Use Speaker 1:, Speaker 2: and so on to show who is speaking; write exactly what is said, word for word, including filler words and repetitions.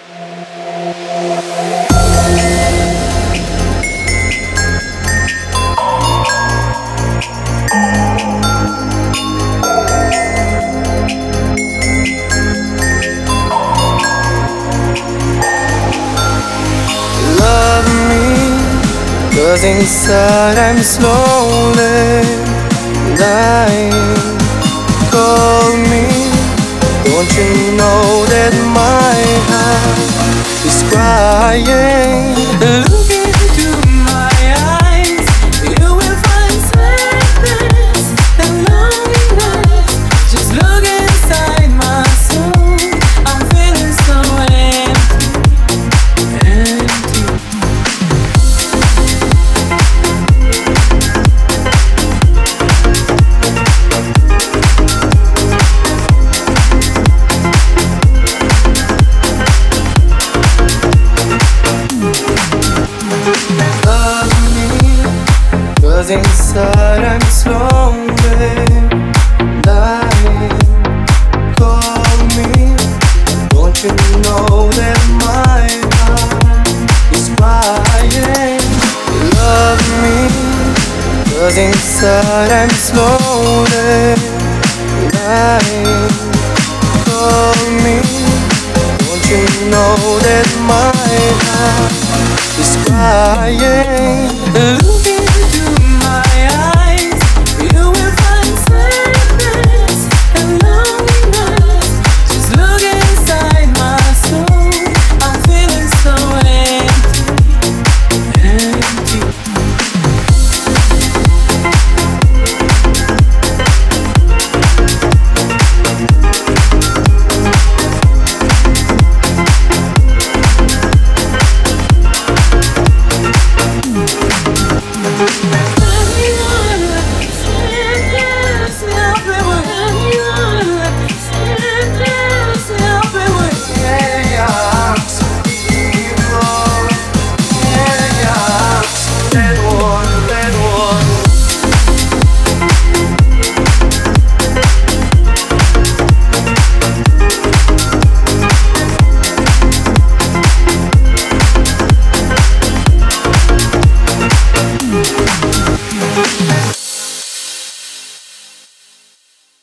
Speaker 1: Love me, 'cause inside I'm slowly dying. Call me, don't you know that my heart is crying? Look into my eyes, you will find sadness and loneliness. Just look inside my soul, I'm feeling so empty, empty. Love me, 'cause inside I'm slowly dying. Call me, don't you know that my heart is crying? Love me, 'cause inside I'm slowly dying. Call me, don't you know that my heart is crying?